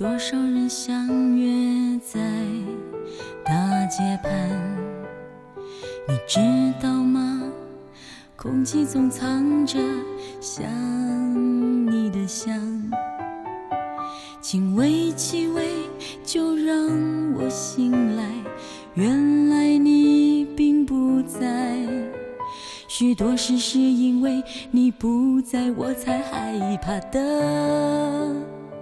多少人相约在大街畔，你知道吗？空气中藏着想你的香，轻微气味就让我醒来，原来你并不在。许多事是因为你不在我才害怕的。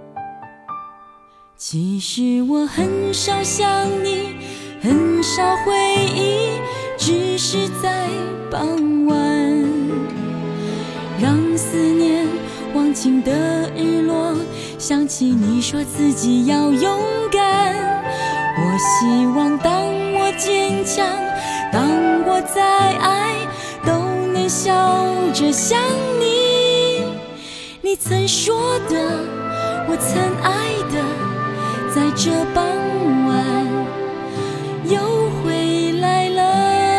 其实我很少想你，很少回忆，只是在傍晚，让思念忘情的日落，想起你说自己要勇敢。我希望当我坚强，当我再爱，都能笑着想你。你曾说的，我曾爱的，在这傍晚又回来了。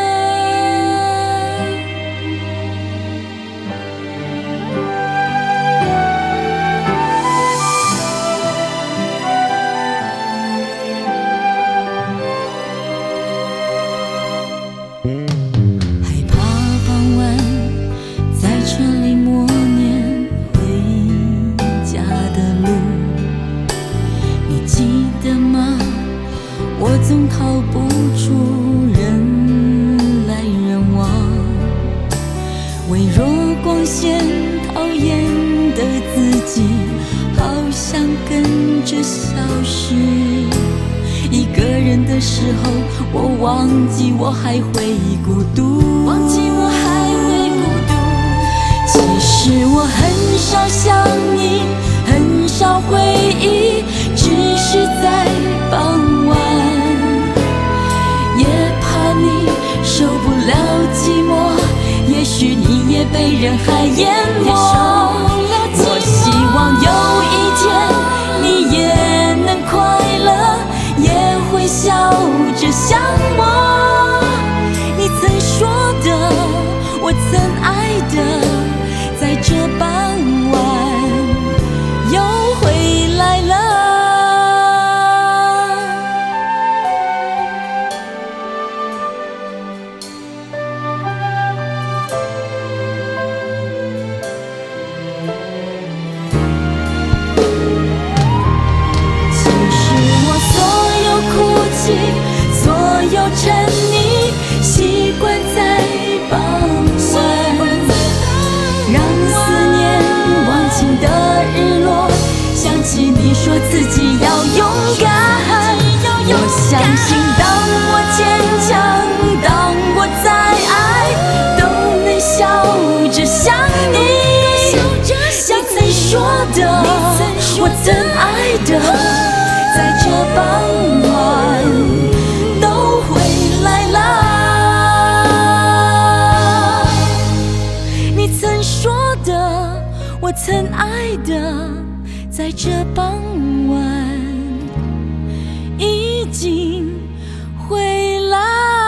害怕傍晚在车里默念回家的路，你记得吗？我总逃不出人来人往，微弱光线讨厌的自己好像跟着消失。一个人的时候，我忘记我还会孤独，忘记我还会孤独。其实我很少想你，很少回忆，只是在傍晚，也怕你受不了寂寞，也许你也被人海淹没。我希望有一天你也能快乐，也会笑着想我。你曾说的，我曾爱的，在这傍晚又回来了。所有沉溺，习惯在傍晚，让思念忘情的日落，想起你说自己要勇敢。我相信当我坚强，当我再爱，都能笑着想你。你曾说的，我曾爱的，在这傍晚都回来了。你曾说的，我曾爱的，在这傍晚已经回来。